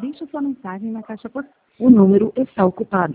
Deixe sua mensagem na caixa postal. O número está ocupado.